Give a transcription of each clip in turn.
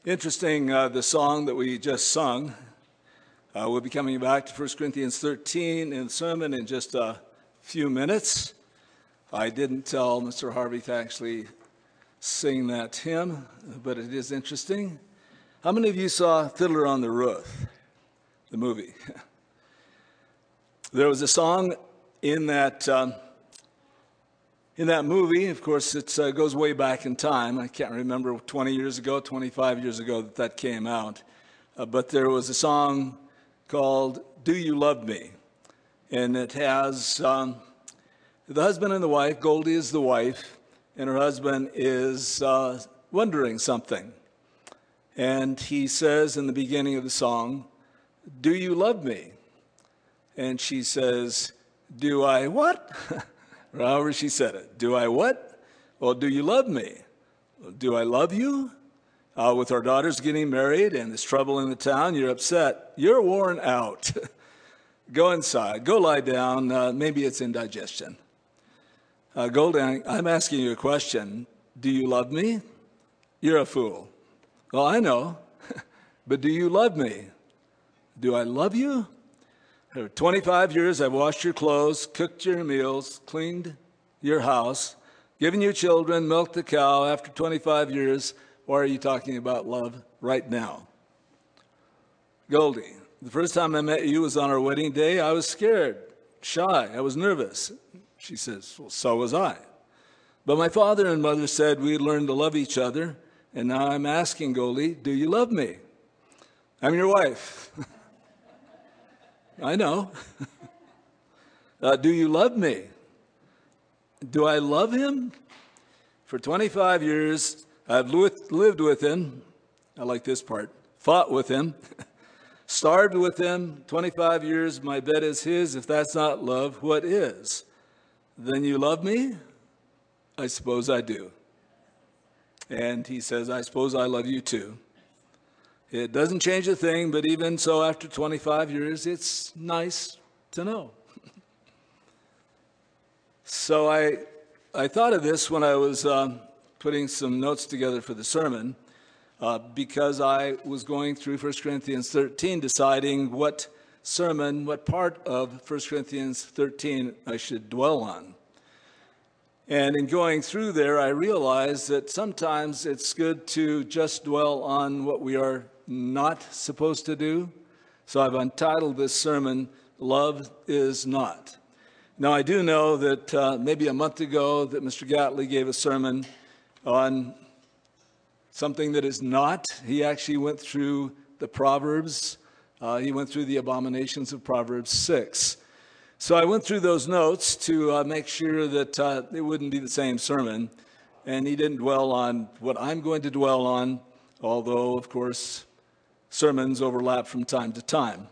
Interesting, the song that we just sung. We'll be coming back to 1 Corinthians 13 in the sermon in just a few minutes. I didn't tell Mr. Harvey to actually sing that hymn, but it is interesting. How many of you saw Fiddler on the Roof, the movie? There was a song in that movie. Of course, it goes way back in time. I can't remember 20 years ago, 25 years ago that came out. But there was a song called Do You Love Me? And it has the husband and the wife. Goldie is the wife, and her husband is wondering something. And he says in the beginning of the song, do you love me? And she says, do I what? Or however she said it. Do I what? Well, do you love me? Well, do I love you? With our daughters getting married and there's trouble in the town, you're upset. You're worn out. Go inside. Go lie down. Maybe it's indigestion. Goldie, I'm asking you a question. Do you love me? You're a fool. Well, I know. But do you love me? Do I love you? For 25 years, I've washed your clothes, cooked your meals, cleaned your house, given you children, milked the cow. After 25 years, why are you talking about love right now? Goldie, the first time I met you was on our wedding day. I was scared, shy, I was nervous. She says, well, so was I. But my father and mother said we'd learn to love each other, and now I'm asking Goldie, do you love me? I'm your wife. I know. Do you love me? Do I love him? For 25 years, I've lived with him. I like this part. Fought with him. Starved with him. 25 years, my bed is his. If that's not love, what is? Then you love me? I suppose I do. And he says, I suppose I love you too. It doesn't change a thing, but even so, after 25 years, it's nice to know. So I thought of this when I was putting some notes together for the sermon, because I was going through 1 Corinthians 13, deciding what part of 1 Corinthians 13 I should dwell on. And in going through there, I realized that sometimes it's good to just dwell on what we are not supposed to do. So I've entitled this sermon, Love is Not. Now, I do know that maybe a month ago that Mr. Gatley gave a sermon on something that is not. He actually went through the Proverbs. He went through the abominations of Proverbs 6. So I went through those notes to make sure that it wouldn't be the same sermon. And he didn't dwell on what I'm going to dwell on, although, of course, sermons overlap from time to time.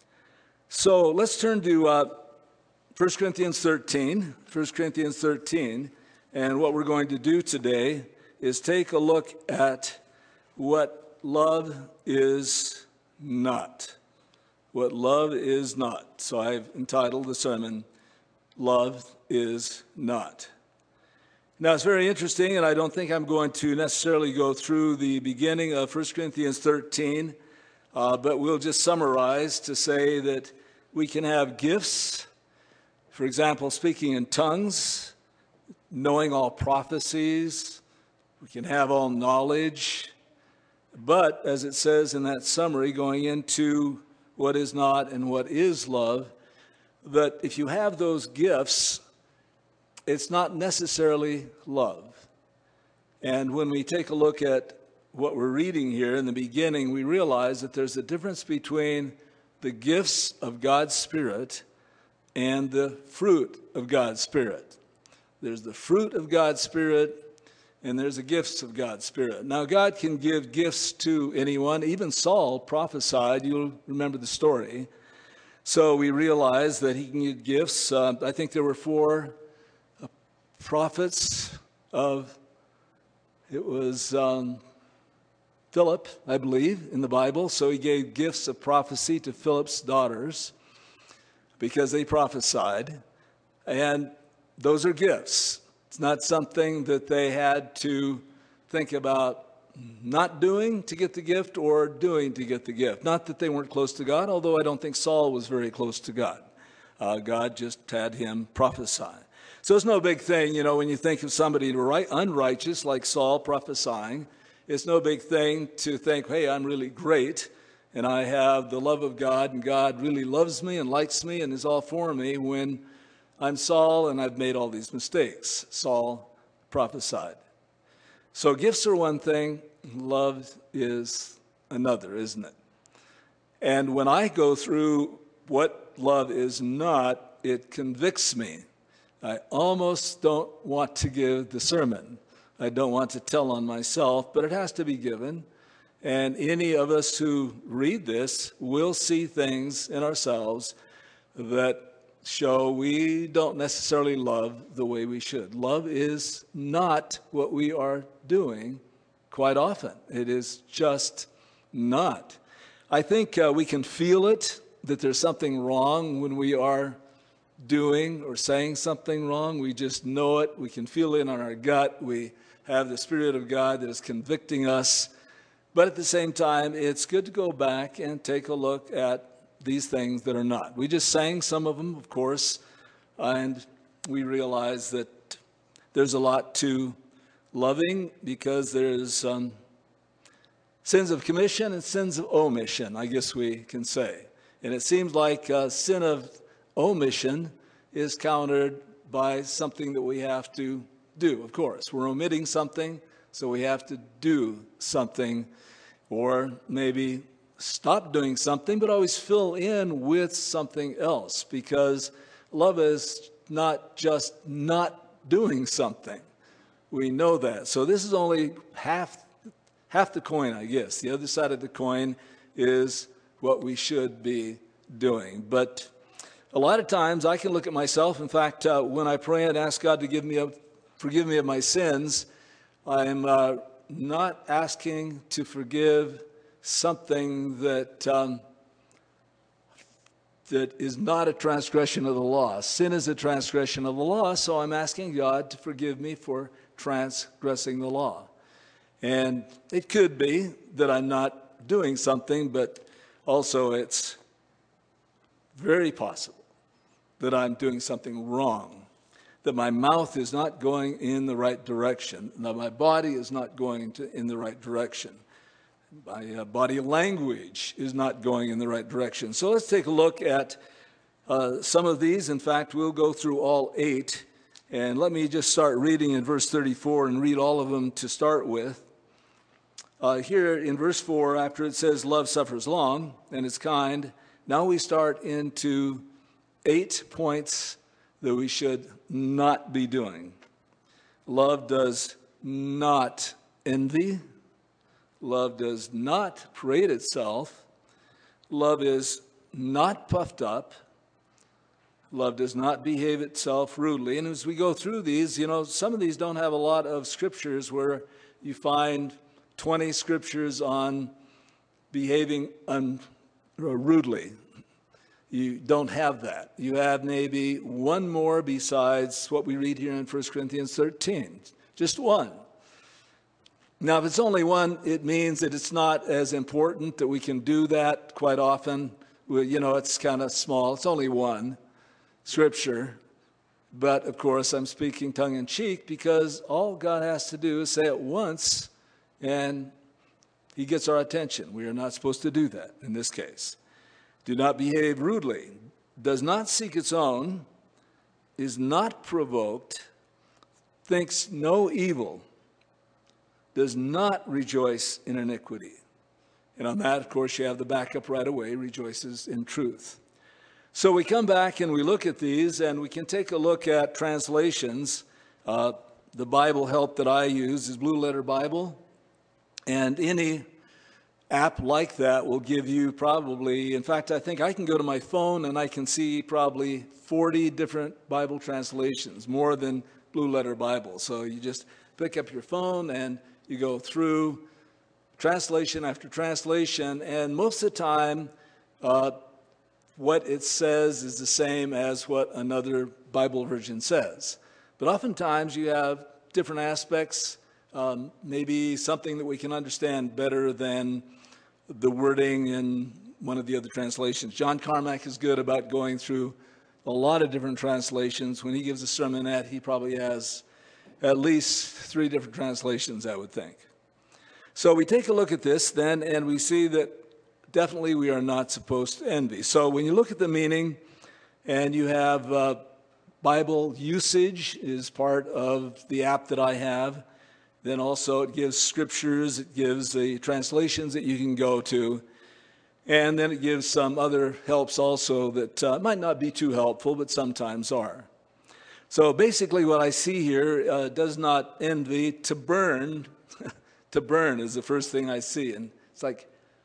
So let's turn to 1 Corinthians 13. 1 Corinthians 13. And what we're going to do today is take a look at what love is not. What love is not. So I've entitled the sermon, Love is Not. Now, it's very interesting, and I don't think I'm going to necessarily go through the beginning of 1 Corinthians 13, but we'll just summarize to say that we can have gifts, for example, speaking in tongues, knowing all prophecies, we can have all knowledge, but as it says in that summary, going into what is not and what is love, that if you have those gifts, it's not necessarily love. And when we take a look at what we're reading here in the beginning, we realize that there's a difference between the gifts of God's Spirit and the fruit of God's Spirit. There's the fruit of God's Spirit, and there's the gifts of God's Spirit. Now, God can give gifts to anyone. Even Saul prophesied. You'll remember the story. So we realize that he can give gifts. I think there were 4 prophets it was Philip, I believe, in the Bible. So he gave gifts of prophecy to Philip's daughters because they prophesied. And those are gifts. It's not something that they had to think about not doing to get the gift or doing to get the gift. Not that they weren't close to God, although I don't think Saul was very close to God. God just had him prophesy. So it's no big thing, when you think of somebody unrighteous like Saul prophesying, it's no big thing to think, hey, I'm really great, and I have the love of God, and God really loves me and likes me and is all for me, when I'm Saul and I've made all these mistakes. Saul prophesied. So gifts are one thing, love is another, isn't it? And when I go through what love is not, it convicts me. I almost don't want to give the sermon. I don't want to tell on myself, but it has to be given. And any of us who read this will see things in ourselves that show we don't necessarily love the way we should. Love is not what we are doing quite often. It is just not. I think we can feel it, that there's something wrong when we are doing or saying something wrong. We just know it. We can feel it in our gut. We have the Spirit of God that is convicting us. But at the same time, it's good to go back and take a look at these things that are not. We just sang some of them, of course, and we realize that there's a lot to loving, because there's sins of commission and sins of omission, I guess we can say. And it seems like sin of omission is countered by something that we have to do, of course. We're omitting something, so we have to do something, or maybe stop doing something, but always fill in with something else, because love is not just not doing something. We know that. So this is only half the coin, I guess. The other side of the coin is what we should be doing. But a lot of times I can look at myself. In fact, when I pray and ask God to forgive me of my sins, I'm not asking to forgive something that is not a transgression of the law. Sin is a transgression of the law, so I'm asking God to forgive me for transgressing the law. And it could be that I'm not doing something, but also it's very possible that I'm doing something wrong, that my mouth is not going in the right direction, that my body is not going in the right direction. My body language is not going in the right direction. So let's take a look at some of these. In fact, we'll go through all 8. And let me just start reading in verse 34 and read all of them to start with. Here in verse 4, after it says, love suffers long and is kind, now we start into 8 points that we should not be doing. Love does not envy. Love does not parade itself. Love is not puffed up. Love does not behave itself rudely. And as we go through these, some of these don't have a lot of scriptures where you find 20 scriptures on behaving rudely. You don't have that. You have maybe one more besides what we read here in 1 Corinthians 13. Just one. Now, if it's only one, it means that it's not as important that we can do that quite often. It's kind of small. It's only one scripture. But, of course, I'm speaking tongue-in-cheek, because all God has to do is say it once, and he gets our attention. We are not supposed to do that in this case. Do not behave rudely. Does not seek its own. Is not provoked. Thinks no evil. Does not rejoice in iniquity. And on that, of course, you have the backup right away, rejoices in truth. So we come back and we look at these, and we can take a look at translations. The Bible help that I use is Blue Letter Bible. And any app like that will give you probably, in fact, I think I can go to my phone and I can see probably 40 different Bible translations, more than Blue Letter Bible. So you just pick up your phone and you go through translation after translation, and most of the time, what it says is the same as what another Bible version says. But oftentimes you have different aspects. maybe something that we can understand better than the wording in one of the other translations. John Carmack is good about going through a lot of different translations. When he gives a sermonette, he probably has at least 3 different translations, I would think. So we take a look at this then, and we see that definitely we are not supposed to envy. So when you look at the meaning, and you have Bible usage is part of the app that I have, then also it gives scriptures, it gives the translations that you can go to, and then it gives some other helps also that might not be too helpful, but sometimes are. So basically what I see here does not envy, to burn. To burn is the first thing I see. And it's like,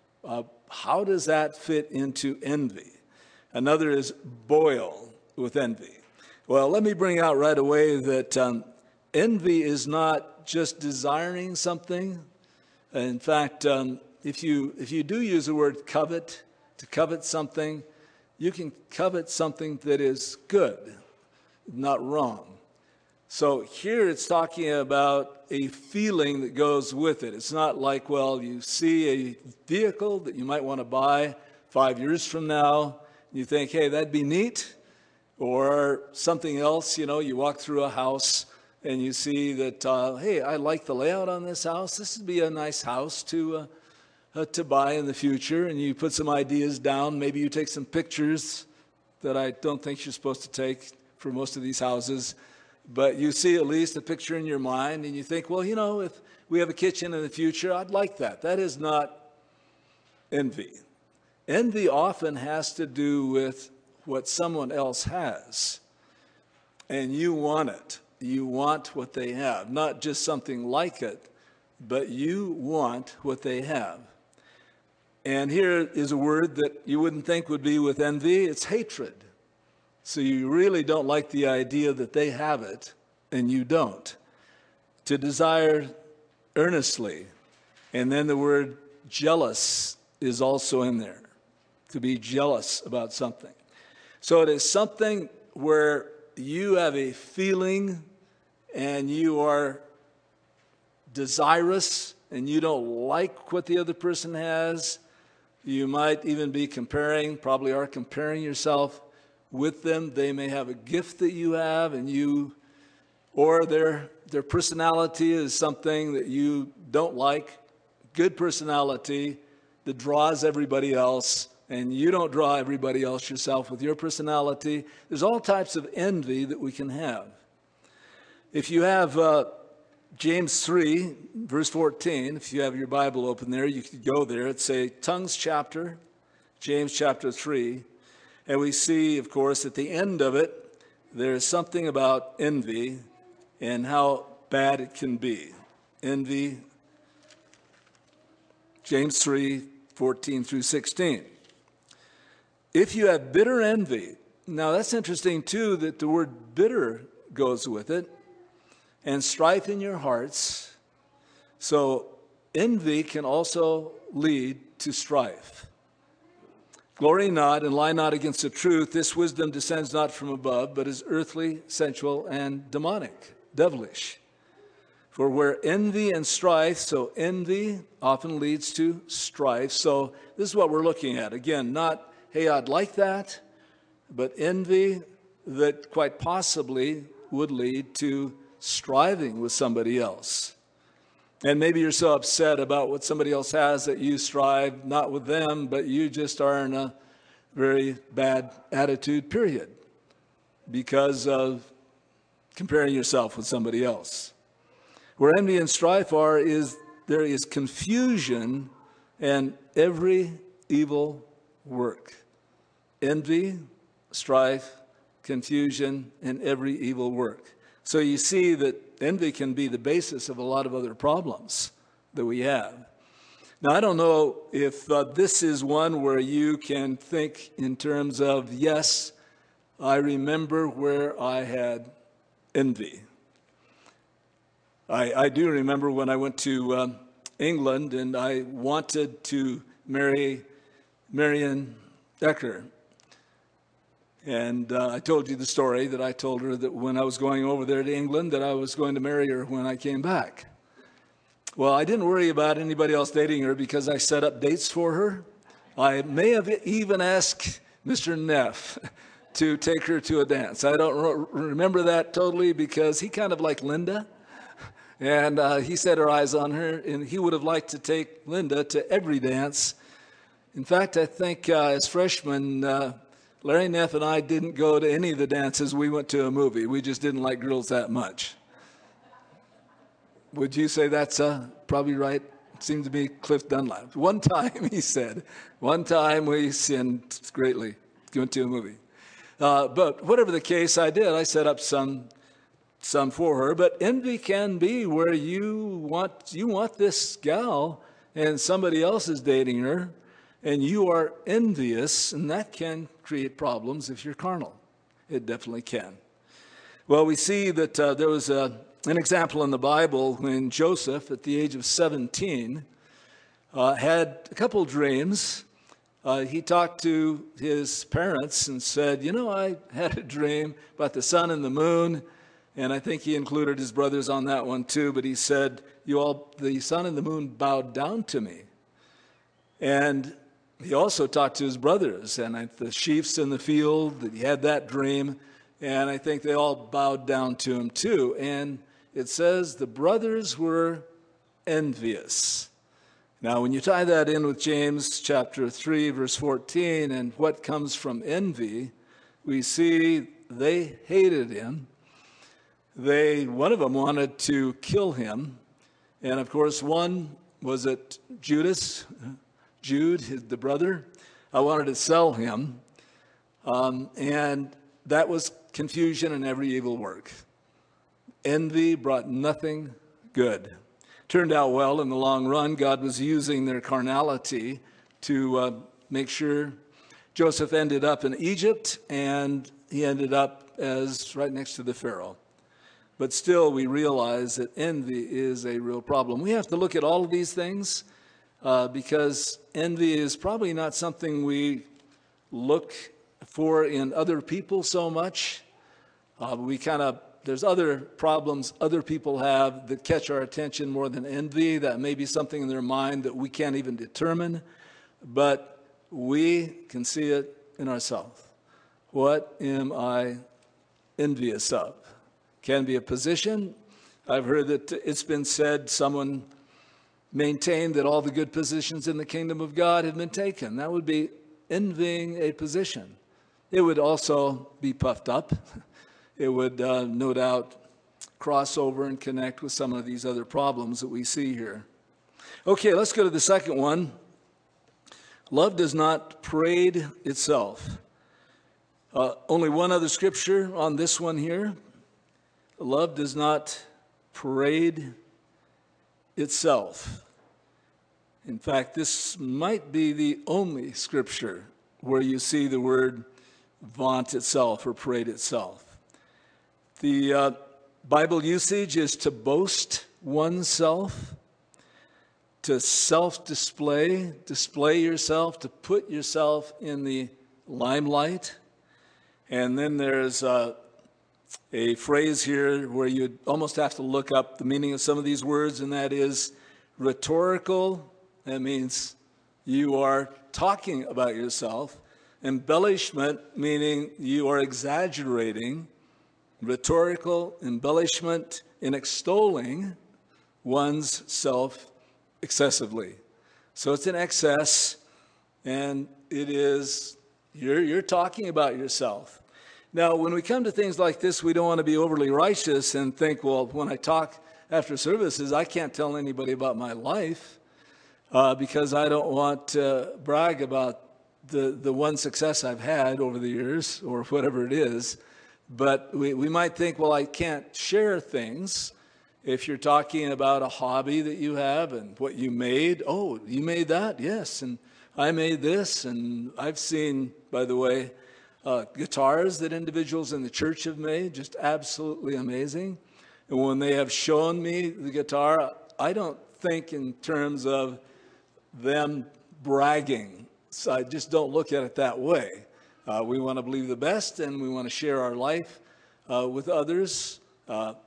how does that fit into envy? Another is boil with envy. Well, let me bring out right away that envy is not just desiring something. In fact, if you do use the word covet, to covet something, you can covet something that is good, not wrong. So here it's talking about a feeling that goes with it. It's not like, well, you see a vehicle that you might want to buy 5 years from now. You think, hey, that'd be neat. Or something else, you walk through a house and you see that, hey, I like the layout on this house. This would be a nice house to buy in the future. And you put some ideas down. Maybe you take some pictures that I don't think you're supposed to take for most of these houses. But you see at least a picture in your mind, and you think, well, if we have a kitchen in the future, I'd like that. That is not envy. Envy often has to do with what someone else has, and you want it. You want what they have, not just something like it, but you want what they have. And here is a word that you wouldn't think would be with envy. It's hatred. So you really don't like the idea that they have it, and you don't. To desire earnestly. And then the word jealous is also in there. To be jealous about something. So it is something where you have a feeling and you are desirous and you don't like what the other person has. You might even be probably are comparing yourself with them. They may have a gift that you have, and or their personality is something that you don't like. Good personality that draws everybody else, and you don't draw everybody else yourself with your personality. There's all types of envy that we can have. If you have James 3, verse 14, if you have your Bible open there, you could go there. It's a tongues chapter, James chapter 3. And we see, of course, at the end of it, there's something about envy and how bad it can be. Envy, James 3, 14 through 16. If you have bitter envy, now that's interesting too, that the word bitter goes with it, and strife in your hearts. So envy can also lead to strife. Glory not and lie not against the truth. This wisdom descends not from above, but is earthly, sensual, and demonic, devilish. For where envy and strife, so envy often leads to strife. So this is what we're looking at. Again, not, hey, I'd like that, but envy that quite possibly would lead to striving with somebody else. And maybe you're so upset about what somebody else has that you strive not with them, but you just are in a very bad attitude, period, because of comparing yourself with somebody else. Where envy and strife are, there is confusion and every evil work. Envy, strife, confusion, and every evil work. So you see that envy can be the basis of a lot of other problems that we have. Now, I don't know if this is one where you can think in terms of, yes, I remember where I had envy. I do remember when I went to England and I wanted to marry Marion Decker. And I told you the story that I told her that when I was going over there to England, that I was going to marry her when I came back. Well, I didn't worry about anybody else dating her because I set up dates for her. I may have even asked Mr. Neff to take her to a dance. I don't remember that totally because he kind of liked Linda. And he set her eyes on her, and he would have liked to take Linda to every dance. In fact, I think as freshmen, Larry Neff and I didn't go to any of the dances. We went to a movie. We just didn't like girls that much. Would you say that's probably right? It seemed to be Cliff Dunlap. One time, he said, one time we sinned greatly. Went to a movie. But whatever the case, I did. I set up some for her. But envy can be where you want this gal and somebody else is dating her, and you are envious, and that can create problems if you're carnal. It definitely can. Well, we see that there was an example in the Bible when Joseph, at the age of 17, had a couple dreams. He talked to his parents and said, I had a dream about the sun and the moon, and I think he included his brothers on that one too, but he said, the sun and the moon bowed down to me. And he also talked to his brothers, and the sheaves in the field, that he had that dream, and I think they all bowed down to him too. And it says the brothers were envious. Now, when you tie that in with James chapter 3, verse 14, and what comes from envy, we see they hated him. One of them wanted to kill him. And of course, one was it Jude, the brother, wanted to sell him. And that was confusion and every evil work. Envy brought nothing good. Turned out well in the long run. God was using their carnality to make sure Joseph ended up in Egypt, and he ended up as right next to the Pharaoh. But still, we realize that envy is a real problem. We have to look at all of these things because envy is probably not something we look for in other people so much. There's other problems other people have that catch our attention more than envy. That may be something in their mind that we can't even determine, but we can see it in ourselves. What am I envious of? Can be a position. I've heard that it's been said, someone maintained that all the good positions in the kingdom of God have been taken. That would be envying a position. It would also be puffed up. It would no doubt cross over and connect with some of these other problems that we see here. Okay, let's go to the second one. Love does not parade itself. Only one other scripture on this one here. Love does not parade itself. In fact, this might be the only scripture where you see the word vaunt itself or parade itself. The Bible usage is to boast oneself, to self-display, display yourself, to put yourself in the limelight. And then there's a phrase here where you almost have to look up the meaning of some of these words, and that is rhetorical. That means you are talking about yourself. Embellishment, meaning you are exaggerating. Rhetorical embellishment in extolling one's self excessively. So it's an excess, and it is, you're talking about yourself. Now, when we come to things like this, we don't want to be overly righteous and think, well, when I talk after services, I can't tell anybody about my life because I don't want to brag about the one success I've had over the years or whatever it is. But we might think, well, I can't share things. If you're talking about a hobby that you have and what you made, oh, you made that? Yes, and I made this. And I've seen, by the way, guitars that individuals in the church have made, just absolutely amazing. And when they have shown me the guitar, I don't think in terms of them bragging. So I just don't look at it that way. We want to believe the best, and we want to share our life with others.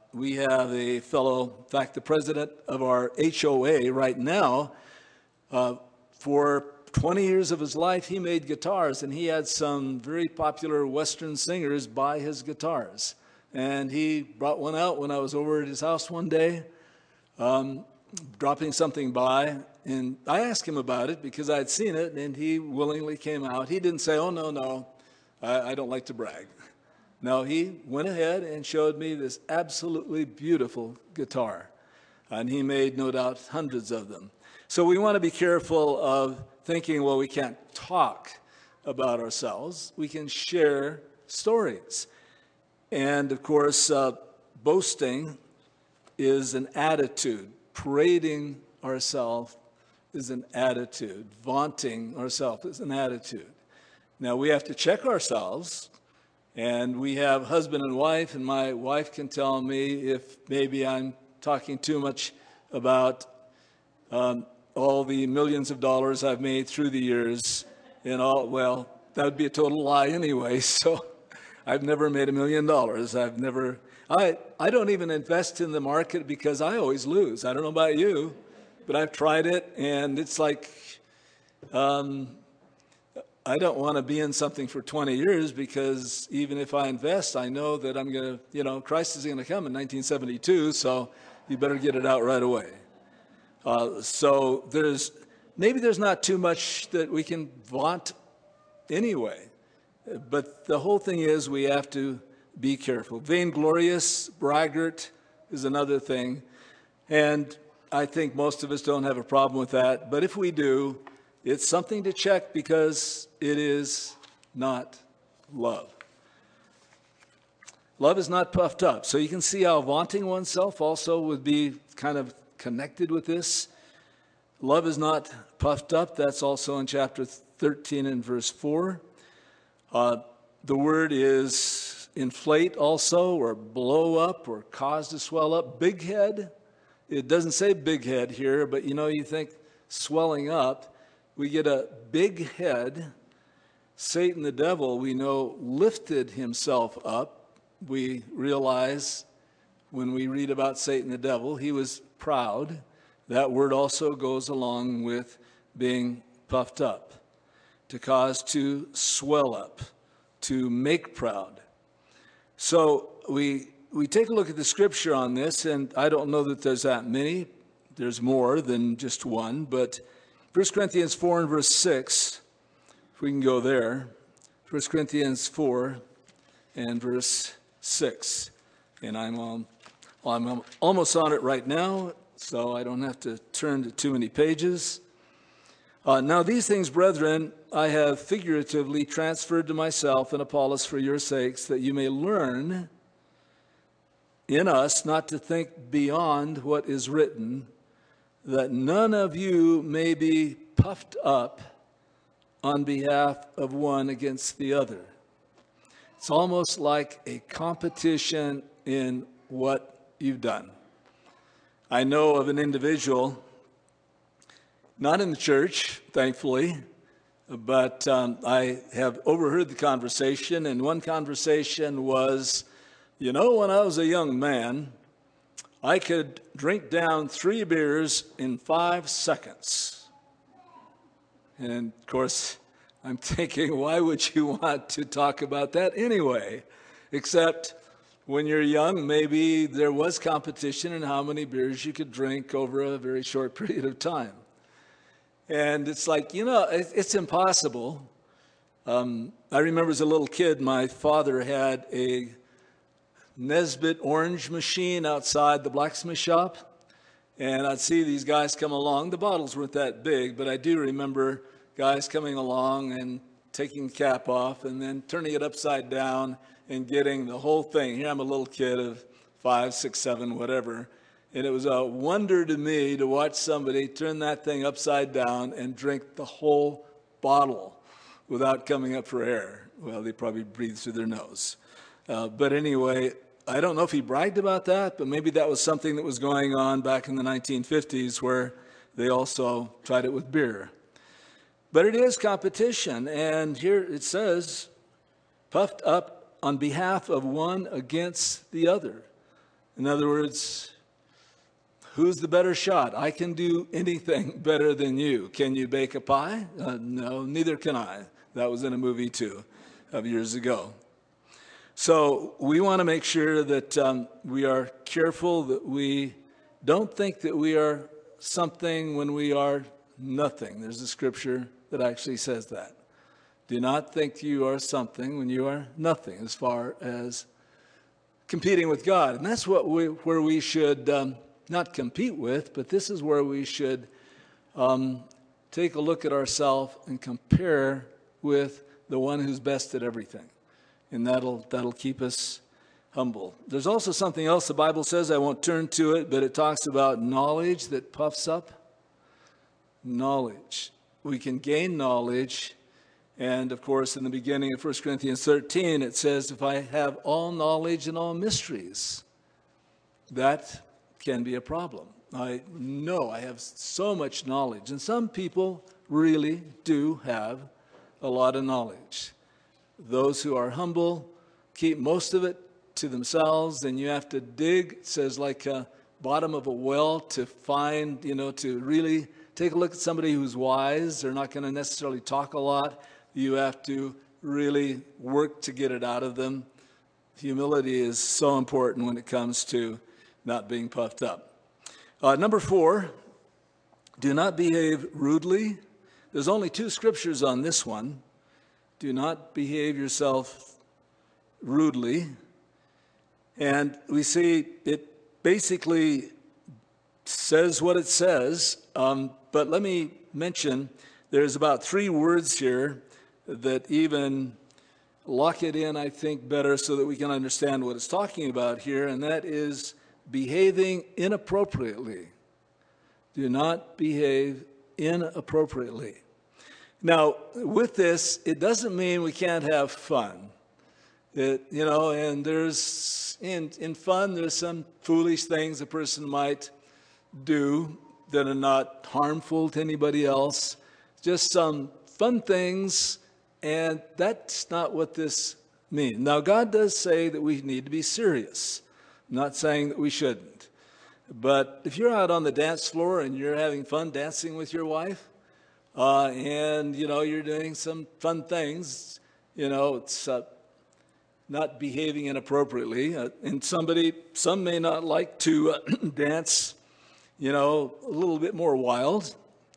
we have a fellow, in fact, the president of our HOA right now, for 20 years of his life, he made guitars, and he had some very popular Western singers buy his guitars. And he brought one out when I was over at his house one day, dropping something by, and I asked him about it because I had seen it, and he willingly came out. He didn't say, oh, no, I don't like to brag. No, he went ahead and showed me this absolutely beautiful guitar, and he made, no doubt, hundreds of them. So we want to be careful of thinking, well, we can't talk about ourselves. We can share stories. And, of course, boasting is an attitude. Parading ourselves is an attitude. Vaunting ourselves is an attitude. Now, we have to check ourselves, and we have husband and wife, and my wife can tell me if maybe I'm talking too much about all the millions of dollars I've made through the years, and all. Well, that would be a total lie anyway, so I've never made $1 million. I don't even invest in the market because I always lose. I don't know about you, but I've tried it, and it's like I don't want to be in something for 20 years because even if I invest, I know that I'm going to, Christ is going to come in 1972, so you better get it out right away. So there's not too much that we can vaunt anyway. But the whole thing is we have to be careful. Vainglorious, braggart is another thing. And I think most of us don't have a problem with that. But if we do, it's something to check because it is not love. Love is not puffed up. So you can see how vaunting oneself also would be kind of connected with this. Love is not puffed up. That's also in chapter 13 and verse 4. The word is inflate also, or blow up, or cause to swell up. Big head. It doesn't say big head here, but you think swelling up. We get a big head. Satan, the devil, we know, lifted himself up. We realize when we read about Satan, the devil, he was proud. That word also goes along with being puffed up, to cause to swell up, to make proud. So we take a look at the scripture on this, and I don't know that there's that many. There's more than just one, but 1 Corinthians 4 and verse 6, if we can go there. 1 Corinthians 4 and verse 6. And I'm almost on it right now, so I don't have to turn to too many pages. Now these things, brethren, I have figuratively transferred to myself and Apollos for your sakes, that you may learn in us not to think beyond what is written, that none of you may be puffed up on behalf of one against the other. It's almost like a competition in what you've done. I know of an individual, not in the church, thankfully, but I have overheard the conversation, and one conversation was, when I was a young man, I could drink down 3 beers in 5 seconds. And, of course, I'm thinking, why would you want to talk about that anyway? Except when you're young, maybe there was competition in how many beers you could drink over a very short period of time. And it's like, it's impossible. I remember as a little kid, my father had a Nesbitt orange machine outside the blacksmith shop. And I'd see these guys come along. The bottles weren't that big, but I do remember guys coming along and taking the cap off and then turning it upside down and getting the whole thing. Here I'm a little kid of 5, 6, 7, whatever. And it was a wonder to me to watch somebody turn that thing upside down and drink the whole bottle without coming up for air. Well, they probably breathed through their nose. But anyway, I don't know if he bragged about that, but maybe that was something that was going on back in the 1950s where they also tried it with beer. But it is competition, and here it says, puffed up on behalf of one against the other. In other words, who's the better shot? I can do anything better than you. Can you bake a pie? No, neither can I. That was in a movie too, of years ago. So we want to make sure that we are careful that we don't think that we are something when we are nothing. There's a scripture that actually says that. Do not think you are something when you are nothing as far as competing with God. And that's where we should not compete with, but this is where we should take a look at ourselves and compare with the one who's best at everything. And that'll keep us humble. There's also something else the Bible says. I won't turn to it, but it talks about knowledge that puffs up. Knowledge. We can gain knowledge. And, of course, in the beginning of 1 Corinthians 13, it says, if I have all knowledge and all mysteries, that can be a problem. I know I have so much knowledge. And some people really do have a lot of knowledge. Those who are humble keep most of it to themselves, and you have to dig, it says, like a bottom of a well to find, to really take a look at somebody who's wise. They're not going to necessarily talk a lot. You have to really work to get it out of them. Humility is so important when it comes to not being puffed up. Number 4, do not behave rudely. There's only 2 scriptures on this one. Do not behave yourself rudely. And we see it basically says what it says. But let me mention, there's about 3 words here that even lock it in, I think, better so that we can understand what it's talking about here. And that is behaving inappropriately. Do not behave inappropriately. Now, with this, it doesn't mean we can't have fun. And there's, in fun, there's some foolish things a person might do that are not harmful to anybody else. Just some fun things, and that's not what this means. Now, God does say that we need to be serious. I'm not saying that we shouldn't. But if you're out on the dance floor and you're having fun dancing with your wife, and, you're doing some fun things, it's not behaving inappropriately. And some may not like to dance, a little bit more wild.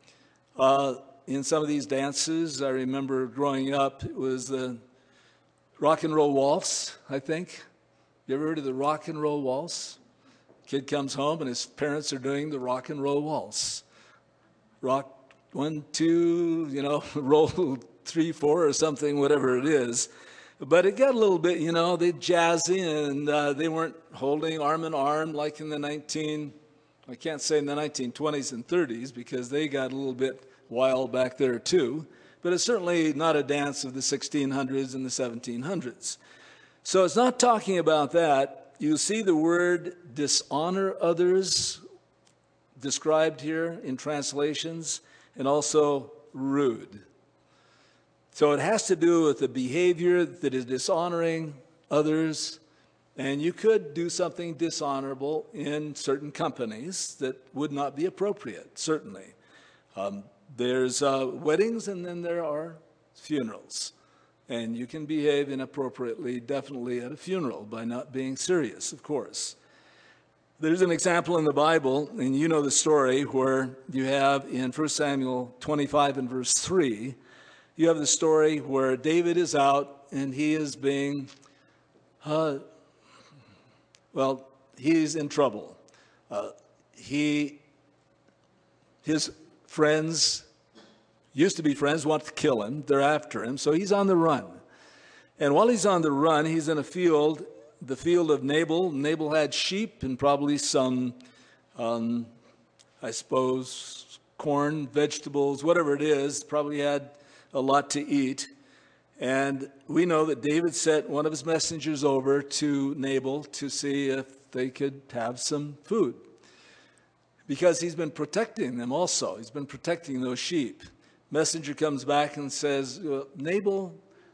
In some of these dances, I remember growing up, it was the rock and roll waltz, I think. You ever heard of the rock and roll waltz? Kid comes home and his parents are doing the rock and roll waltz. Rock 1, 2, roll 3, 4 or something, whatever it is. But it got a little bit, they jazzy, and they weren't holding arm in arm like in the 1920s and 30s, because they got a little bit wild back there too. But it's certainly not a dance of the 1600s and the 1700s. So it's not talking about that. You see the word dishonor others described here in translations, and also rude. So it has to do with the behavior that is dishonoring others. And you could do something dishonorable in certain companies that would not be appropriate, certainly. There's weddings, and then there are funerals. And you can behave inappropriately, definitely, at a funeral by not being serious, of course. There's an example in the Bible, and you know the story, where you have in 1 Samuel 25 and verse 3, you have the story where David is out and he is being, he's in trouble. His friends, used to be friends, want to kill him. They're after him, so he's on the run. And while he's on the run, he's in a field, the field of Nabal. Nabal had sheep and probably some, I suppose, corn, vegetables, whatever it is, probably had a lot to eat. And we know that David sent one of his messengers over to Nabal to see if they could have some food, because he's been protecting them also. He's been protecting those sheep. Messenger comes back and says, Nabal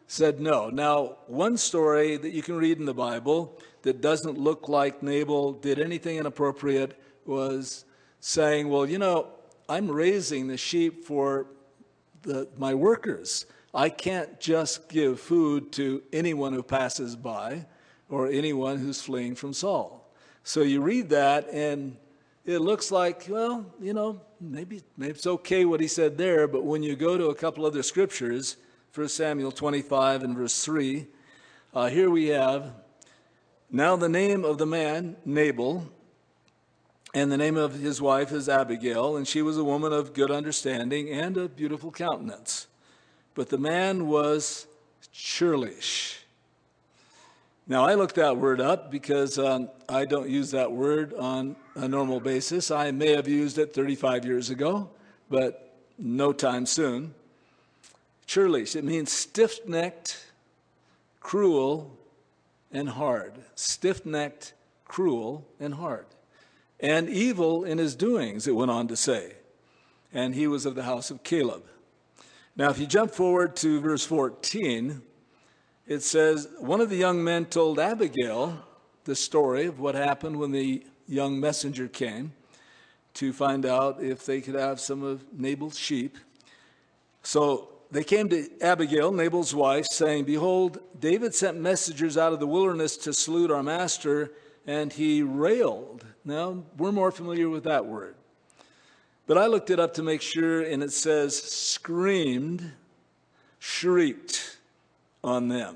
said no. Now, one story that you can read in the Bible that doesn't look like Nabal did anything inappropriate was saying, well, I'm raising the sheep for my workers. I can't just give food to anyone who passes by or anyone who's fleeing from Saul. So you read that, and it looks like, well, maybe it's okay what he said there, but when you go to a couple other scriptures, 1 Samuel 25 and verse 3, here we have, now the name of the man, Nabal, and the name of his wife is Abigail, and she was a woman of good understanding and a beautiful countenance. But the man was churlish. Now, I looked that word up because I don't use that word on a normal basis. I may have used it 35 years ago, but no time soon. Churlish, it means stiff-necked, cruel, and hard. Stiff-necked, cruel, and hard. And evil in his doings, it went on to say. And he was of the house of Caleb. Now, if you jump forward to verse 14, it says, one of the young men told Abigail the story of what happened when the young messenger came to find out if they could have some of Nabal's sheep. So they came to Abigail, Nabal's wife, saying, behold, David sent messengers out of the wilderness to salute our master, and he railed. Now, we're more familiar with that word. But I looked it up to make sure, and it says screamed, shrieked on them.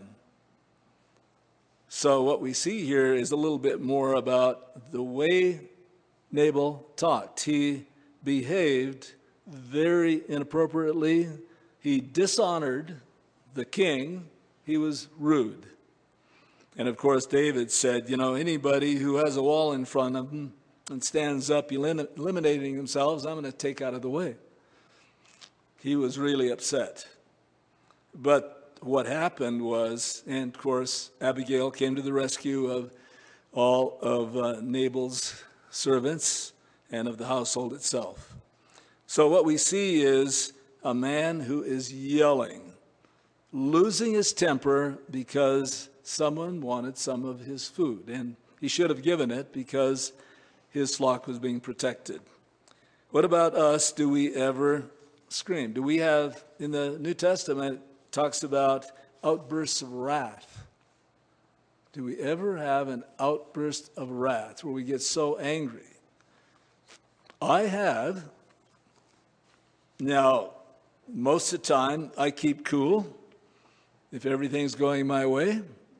So what we see here is a little bit more about the way Nabal talked. He behaved very inappropriately. He dishonored the king. He was rude. And of course, David said, anybody who has a wall in front of them and stands up eliminating themselves, I'm going to take out of the way. He was really upset. But what happened was, and of course, Abigail came to the rescue of all of Nabal's servants and of the household itself. So what we see is a man who is yelling, losing his temper because someone wanted some of his food, and he should have given it because his flock was being protected. What about us? Do we ever scream? Do we have, in the New Testament, it talks about outbursts of wrath. Do we ever have an outburst of wrath where we get so angry? I have. Now, most of the time, I keep cool if everything's going my way.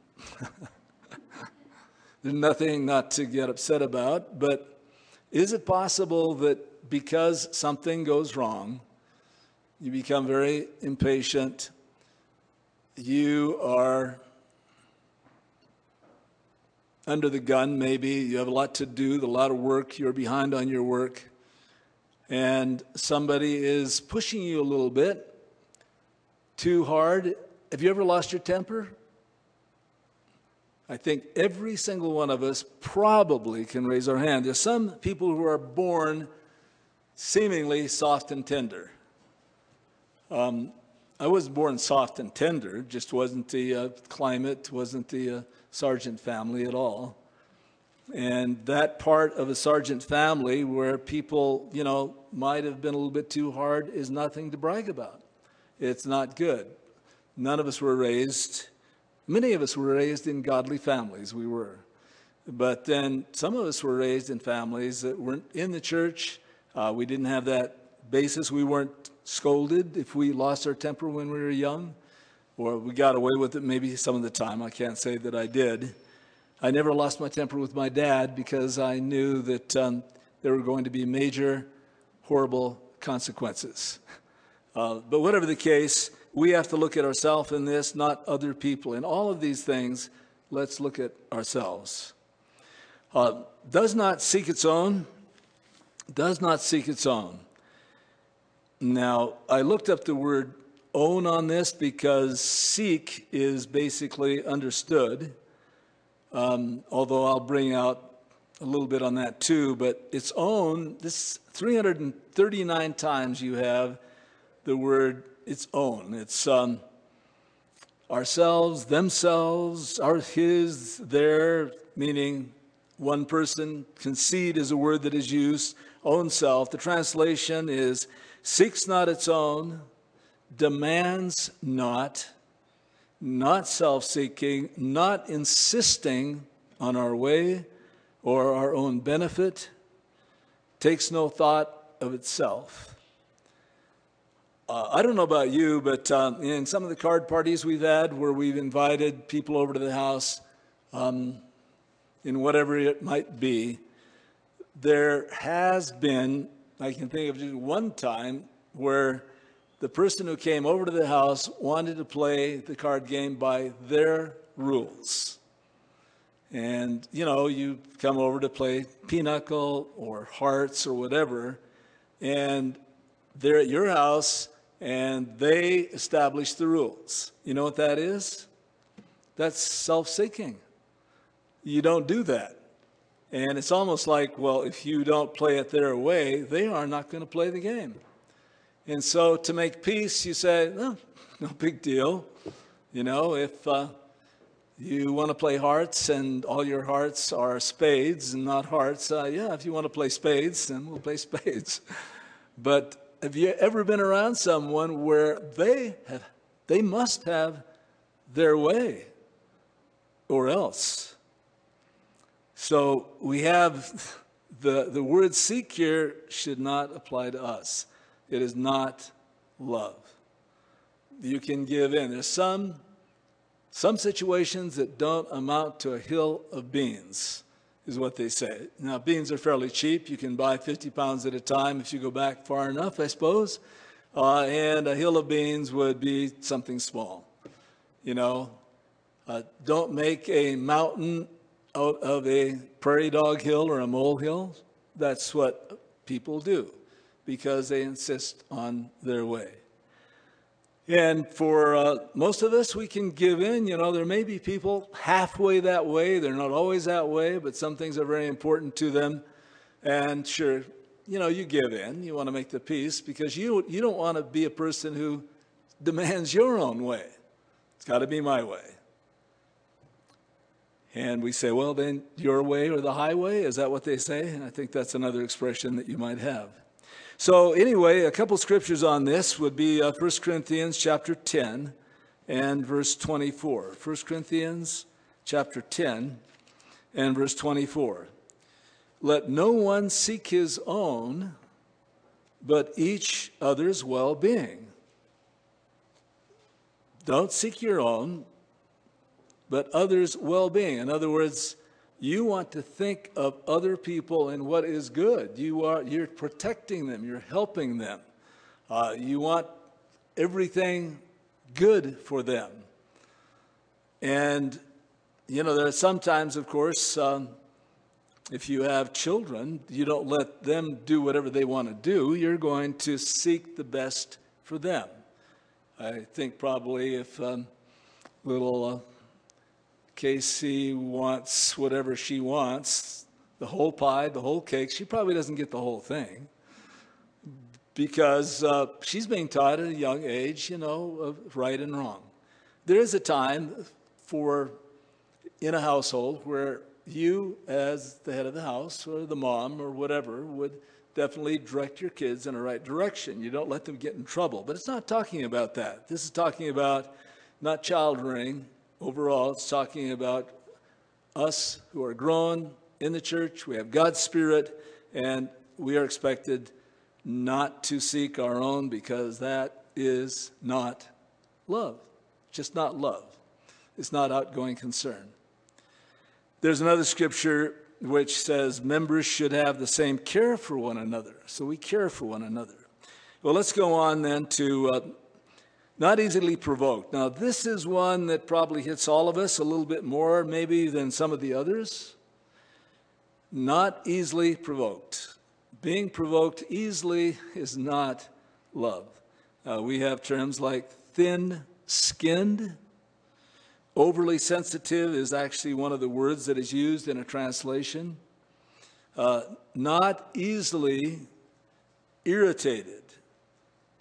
There's nothing not to get upset about, but is it possible that because something goes wrong, you become very impatient, you are under the gun maybe, you have a lot to do, a lot of work, you're behind on your work, and somebody is pushing you a little bit too hard? Have you ever lost your temper? I think every single one of us probably can raise our hand. There's some people who are born seemingly soft and tender. I wasn't born soft and tender, just wasn't the climate, wasn't the Sargent family at all. And that part of a Sargent family where people, might have been a little bit too hard is nothing to brag about. It's not good. None of us were raised, many of us were raised in godly families, we were. But then some of us were raised in families that weren't in the church. We didn't have that basis. We weren't scolded if we lost our temper when we were young, or we got away with it maybe some of the time. I can't say that I did. I never lost my temper with my dad because I knew that there were going to be major, horrible consequences. But whatever the case, we have to look at ourselves in this, not other people. In all of these things, let's look at ourselves. Does not seek its own. Does not seek its own. Now, I looked up the word own on this because seek is basically understood, although I'll bring out a little bit on that too. But its own, this 339 times you have the word its own. It's ourselves, themselves, our, his, their, meaning one person. Conceit is a word that is used, own self. The translation is seeks not its own, demands not, not self-seeking, not insisting on our way or our own benefit, takes no thought of itself. I don't know about you, but in some of the card parties we've had where we've invited people over to the house, in whatever it might be, there has been, I can think of just one time, where the person who came over to the house wanted to play the card game by their rules. And, you know, you come over to play pinochle or hearts or whatever, and they're at your house and they establish the rules. You know what that is? That's self-seeking. You don't do that. And it's almost like, well, if you don't play it their way, they are not going to play the game. And so to make peace, you say, no big deal. You know, if you want to play hearts and all your hearts are spades and not hearts, yeah, if you want to play spades, then we'll play spades. But have you ever been around someone where they must have their way or else? So we have the word seek here should not apply to us. It is not love. You can give in. There's some situations that don't amount to a hill of beans, is what they say. Now, beans are fairly cheap. You can buy 50 pounds at a time if you go back far enough, I suppose. And a hill of beans would be something small. You know, don't make a mountain out of a prairie dog hill or a molehill. That's what people do because they insist on their way. And for most of us, we can give in. You know, there may be people halfway that way. They're not always that way, but some things are very important to them. And sure, you know, you give in. You want to make the peace because you don't want to be a person who demands your own way. It's got to be my way. And we say, well, then your way or the highway, is that what they say? And I think that's another expression that you might have. So anyway, a couple scriptures on this would be 1 Corinthians chapter 10 and verse 24. 1 Corinthians chapter 10 and verse 24. Let no one seek his own, but each other's well-being. Don't seek your own, but others' well-being. In other words, you want to think of other people and what is good. You're protecting them. You're helping them. You want everything good for them. And, you know, there are sometimes, of course, if you have children, you don't let them do whatever they want to do. You're going to seek the best for them. I think probably if little Casey wants whatever she wants, the whole pie, the whole cake, she probably doesn't get the whole thing because she's being taught at a young age, you know, of right and wrong. There is a time in a household where you, as the head of the house or the mom or whatever, would definitely direct your kids in the right direction. You don't let them get in trouble. But it's not talking about that. This is talking about not child rearing. Overall, it's talking about us who are grown in the church. We have God's Spirit, and we are expected not to seek our own because that is not love. Just not love. It's not outgoing concern. There's another scripture which says members should have the same care for one another. So we care for one another. Well, let's go on then to not easily provoked. Now, this is one that probably hits all of us a little bit more maybe than some of the others. Not easily provoked. Being provoked easily is not love. We have terms like thin-skinned. Overly sensitive is actually one of the words that is used in a translation. Not easily irritated.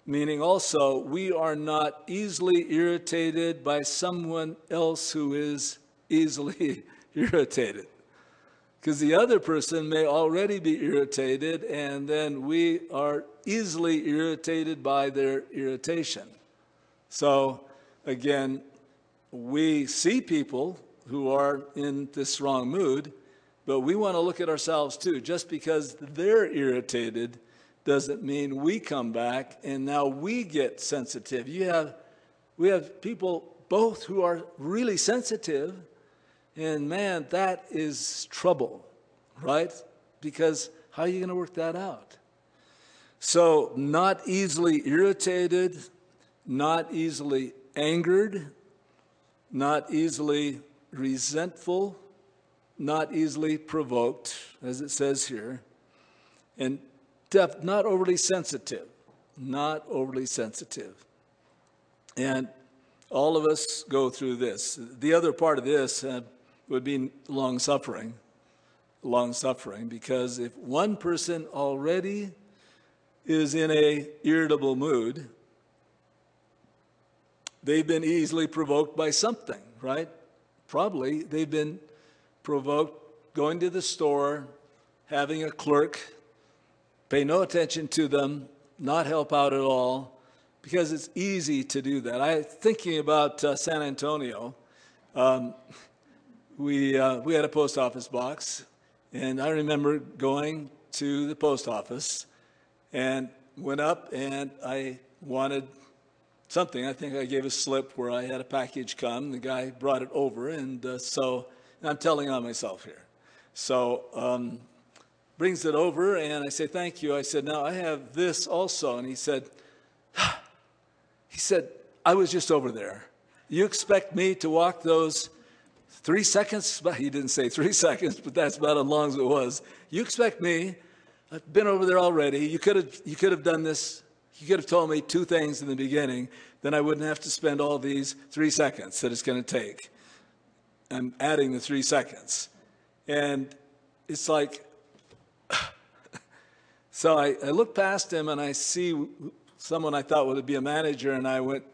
meaning also we are not easily irritated by someone else who is easily irritated. Because the other person may already be irritated, and then we are easily irritated by their irritation. So, again, we see people who are in this wrong mood, but we want to look at ourselves too. Just because they're irritated doesn't mean we come back and now we get sensitive. We have people both who are really sensitive, and man, that is trouble, right? Because how are you going to work that out? So, not easily irritated, not easily angered, not easily resentful, not easily provoked, as it says here, and not overly sensitive, not overly sensitive. And all of us go through this. The other part of this would be long-suffering, because if one person already is in a irritable mood, they've been easily provoked by something, right? Probably they've been provoked going to the store, having a clerk pay no attention to them, not help out at all, because it's easy to do that. Thinking about San Antonio, we had a post office box, and I remember going to the post office and went up and I wanted something. I think I gave a slip where I had a package come. The guy brought it over, and so I'm telling on myself here. So brings it over, and I say, thank you. I said, now I have this also. And he said, I was just over there. You expect me to walk those 3 seconds? But he didn't say 3 seconds, but that's about as long as it was. You expect me? I've been over there already. You could have done this. You could have told me 2 things in the beginning, then I wouldn't have to spend all these 3 seconds that it's going to take. I'm adding the 3 seconds. And it's like, so I look past him and I see someone I thought would be a manager, and I went,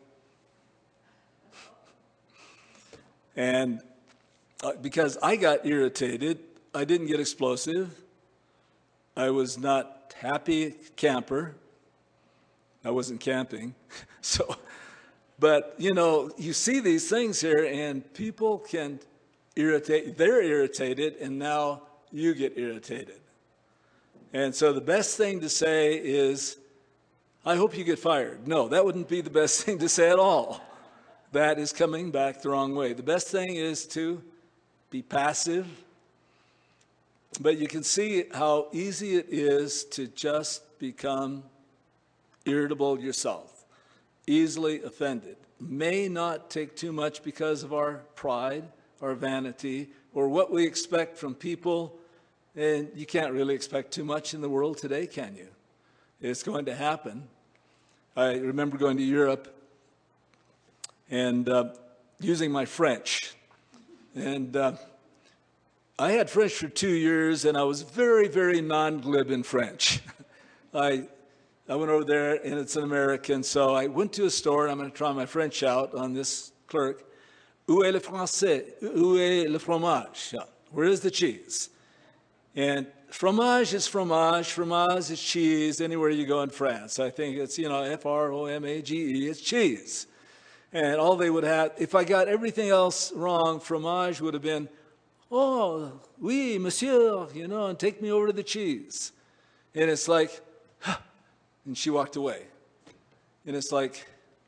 and because I got irritated, I didn't get explosive. I was not happy camper. I wasn't camping. So, but, you see these things here, and people can irritate. They're irritated, and now you get irritated. And so the best thing to say is, I hope you get fired. No, that wouldn't be the best thing to say at all. That is coming back the wrong way. The best thing is to be passive. But you can see how easy it is to just become irritable yourself, easily offended. May not take too much because of our pride, our vanity, or what we expect from people. And you can't really expect too much in the world today, can you? It's going to happen. I remember going to Europe and using my French. And I had French for 2 years, and I was very, very non-glib in French. I went over there, and it's an American, so I went to a store, and I'm going to try my French out on this clerk. Où est le français? Où est le fromage? Where is the cheese? And fromage is fromage. Fromage is cheese anywhere you go in France. I think it's, F-R-O-M-A-G-E. It's cheese. And all they would have, if I got everything else wrong, fromage would have been, oh, oui, monsieur, and take me over to the cheese. And it's like, and she walked away. And it's like,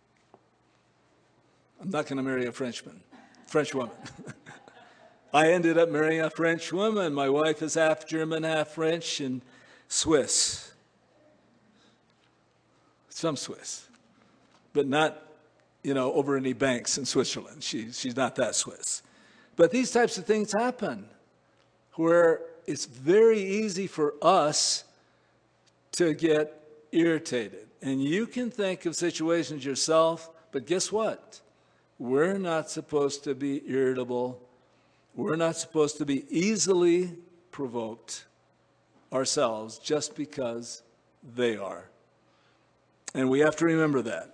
I'm not going to marry a French woman. I ended up marrying a French woman. My wife is half German, half French, and Swiss. Some Swiss. But not, over any banks in Switzerland. She's not that Swiss. But these types of things happen where it's very easy for us to get irritated. And you can think of situations yourself, but guess what? We're not supposed to be irritable. We're not supposed to be easily provoked ourselves just because they are. And we have to remember that.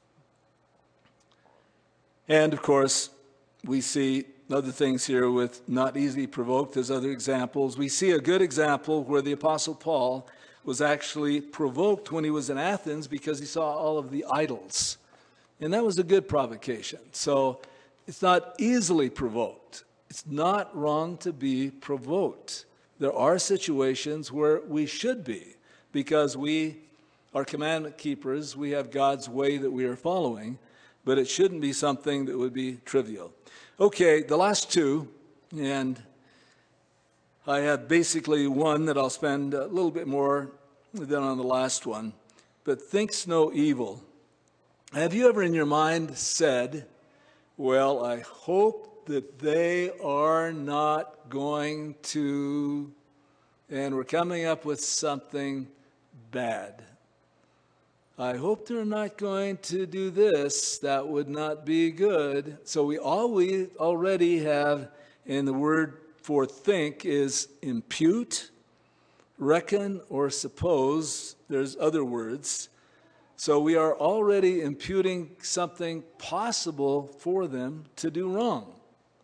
And, of course, we see other things here with not easily provoked. There's other examples. We see a good example where the Apostle Paul was actually provoked when he was in Athens because he saw all of the idols. And that was a good provocation. So it's not easily provoked. It's not wrong to be provoked. There are situations where we should be because we are commandment keepers. We have God's way that we are following, but it shouldn't be something that would be trivial. Okay, the last two, and I have basically one that I'll spend a little bit more than on the last one, but thinks no evil. Have you ever in your mind said, well, I hope that they are not going to, and we're coming up with something bad. I hope they're not going to do this. That would not be good. So we already have, and the word for think is impute, reckon, or suppose. There's other words. So we are already imputing something possible for them to do wrong.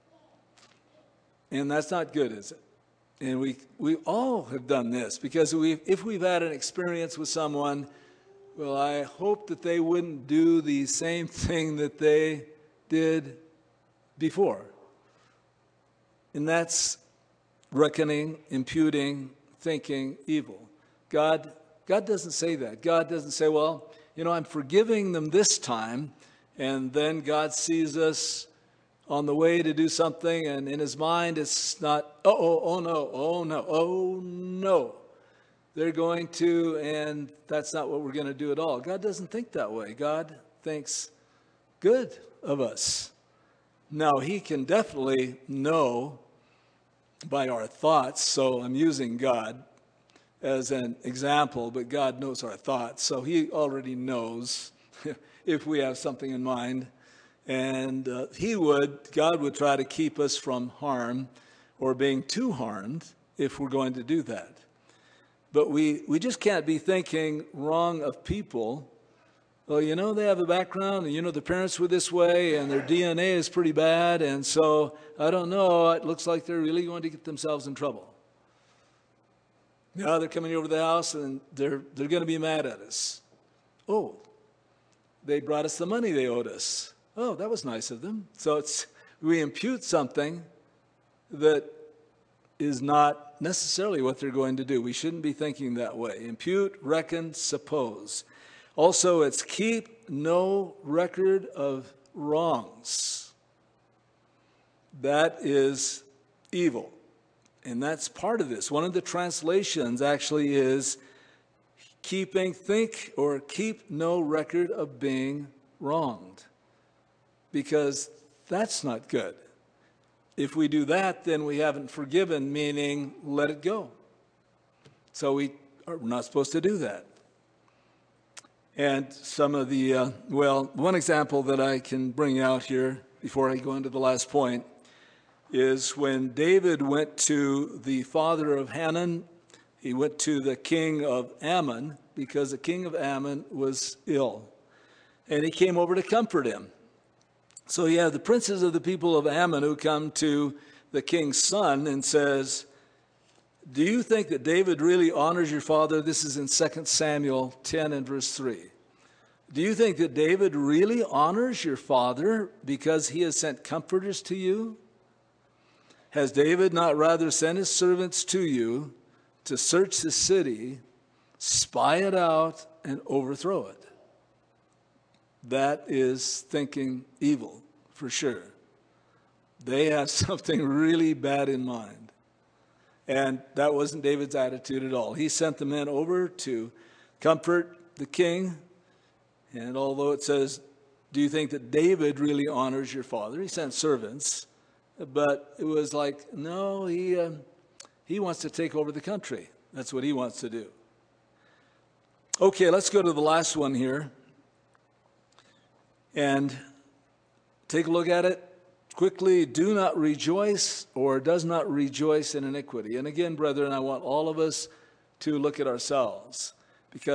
And that's not good, is it? And we all have done this because if we've had an experience with someone, well, I hope that they wouldn't do the same thing that they did before. And that's reckoning, imputing, thinking evil. God doesn't say that. God doesn't say, well, I'm forgiving them this time, and then God sees us on the way to do something, and in his mind it's not, oh no. They're going to, and that's not what we're going to do at all. God doesn't think that way. God thinks good of us. Now, he can definitely know by our thoughts, so I'm using God as an example, but God knows our thoughts, so he already knows if we have something in mind. And God would try to keep us from harm or being too harmed if we're going to do that. But we just can't be thinking wrong of people. Well, they have a background, and their parents were this way, and their DNA is pretty bad, and so, I don't know, it looks like they're really going to get themselves in trouble. Now they're coming over to the house, and they're going to be mad at us. Oh, they brought us the money they owed us. Oh, that was nice of them. So we impute something that is not necessarily what they're going to do. We shouldn't be thinking that way. Impute, reckon, suppose. Also, it's keep no record of wrongs. That is evil. And that's part of this. One of the translations actually is keep no record of being wronged. Because that's not good. If we do that, then we haven't forgiven, meaning let it go. So we are not supposed to do that. And some of the, one example that I can bring out here before I go into the last point is when David went to the father of Hanun, he went to the king of Ammon because the king of Ammon was ill. And he came over to comfort him. So you have the princes of the people of Ammon who come to the king's son and says, do you think that David really honors your father? This is in 2 Samuel 10 and verse 3. Do you think that David really honors your father because he has sent comforters to you? Has David not rather sent his servants to you to search the city, spy it out, and overthrow it? That is thinking evil, for sure. They have something really bad in mind. And that wasn't David's attitude at all. He sent the men over to comfort the king. And although it says, do you think that David really honors your father? He sent servants. But it was like, no, he wants to take over the country. That's what he wants to do. Okay, let's go to the last one here. And take a look at it quickly. Do not rejoice or does not rejoice in iniquity. And again, brethren, I want all of us to look at ourselves. Because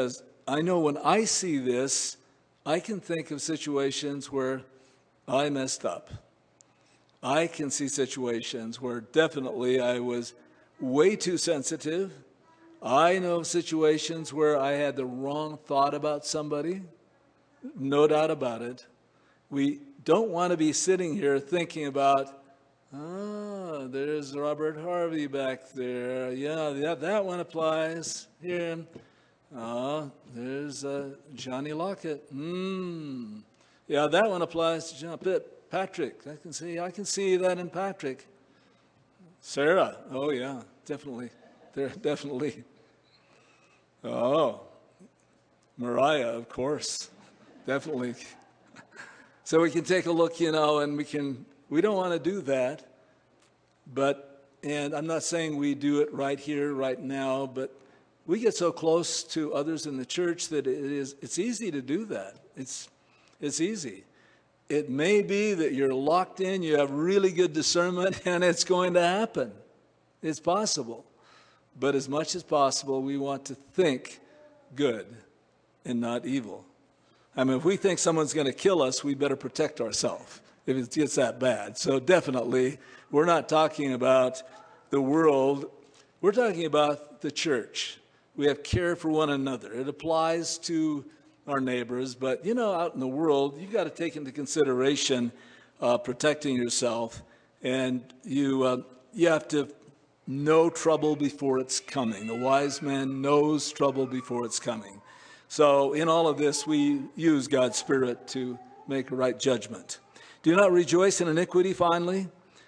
I know when I see this, I can think of situations where I messed up. I can see situations where definitely I was way too sensitive. I know of situations where I had the wrong thought about somebody. No doubt about it. We don't want to be sitting here thinking about, oh, there's Robert Harvey back there. Yeah, that one applies here. Oh, there's Johnny Lockett. Yeah, that one applies to John Pitt. Patrick, I can see that in Patrick. Sarah, oh yeah, definitely. Definitely. Oh, Mariah, of course, definitely. So we can take a look, and we don't want to do that, and I'm not saying we do it right here, right now, but we get so close to others in the church that it's easy to do that. It's easy. It may be that you're locked in, you have really good discernment, and it's going to happen. It's possible. But as much as possible, we want to think good and not evil. I mean, if we think someone's going to kill us, we better protect ourselves if it gets that bad. So definitely, we're not talking about the world. We're talking about the church. We have care for one another. It applies to our neighbors, but out in the world, you've got to take into consideration protecting yourself, and you have to know trouble before it's coming. The wise man knows trouble before it's coming. So in all of this, we use God's Spirit to make a right judgment. Do not rejoice in iniquity, finally.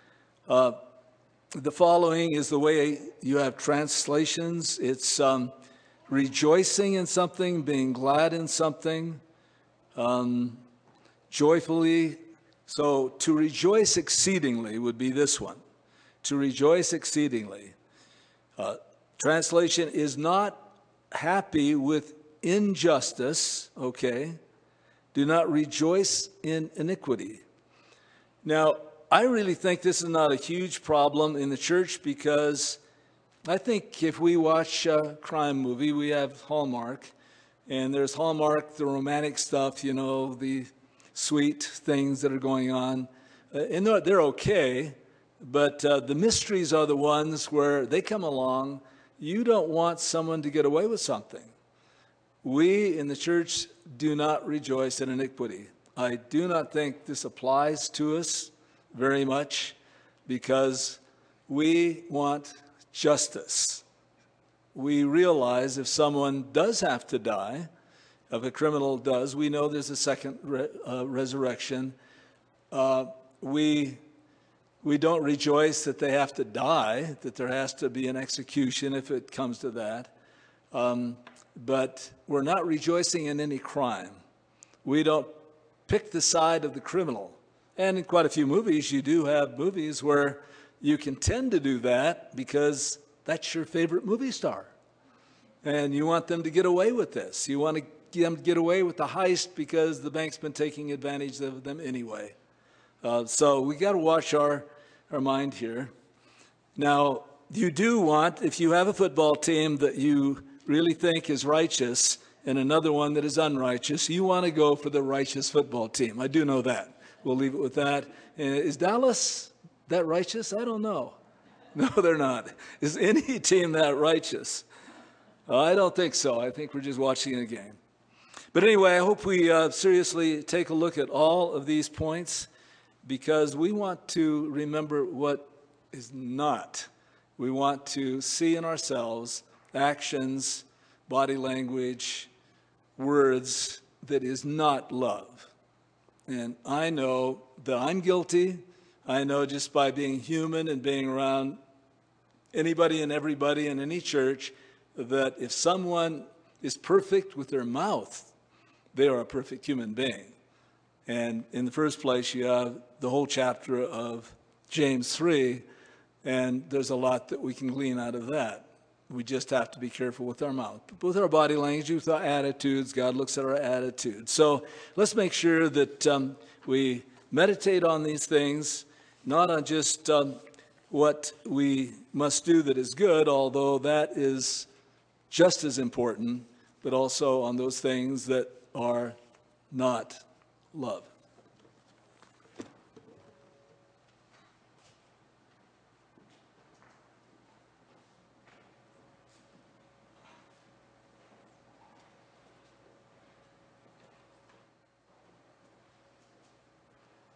The following is the way you have translations. It's rejoicing in something, being glad in something, joyfully. So to rejoice exceedingly would be this one. To rejoice exceedingly. Translation is not happy with injustice, okay? Do not rejoice in iniquity. Now, I really think this is not a huge problem in the church because I think if we watch a crime movie, we have Hallmark, and there's Hallmark, the romantic stuff, the sweet things that are going on. And they're okay, but the mysteries are the ones where they come along. You don't want someone to get away with something. We in the church do not rejoice in iniquity. I do not think this applies to us very much because we want justice. We realize if someone does have to die, if a criminal does, we know there's a second resurrection. We don't rejoice that they have to die, that there has to be an execution if it comes to that. But we're not rejoicing in any crime. We don't pick the side of the criminal. And in quite a few movies, you do have movies where you can tend to do that because that's your favorite movie star. And you want them to get away with this. You want them to get away with the heist because the bank's been taking advantage of them anyway. So we got to watch our mind here. Now, you do want, if you have a football team that you really think is righteous and another one that is unrighteous, you want to go for the righteous football team. I do know that. We'll leave it with that. Is Dallas that righteous? I don't know. No, they're not. Is any team that righteous? I don't think so. I think we're just watching a game. But anyway, I hope we seriously take a look at all of these points because we want to remember what is not. We want to see in ourselves actions, body language, words that is not love. And I know that I'm guilty. I know just by being human and being around anybody and everybody in any church that if someone is perfect with their mouth, they are a perfect human being. And in the first place, you have the whole chapter of James 3, and there's a lot that we can glean out of that. We just have to be careful with our mouth. But with our body language, with our attitudes, God looks at our attitudes. So let's make sure that we meditate on these things, not on just what we must do that is good, although that is just as important, but also on those things that are not love.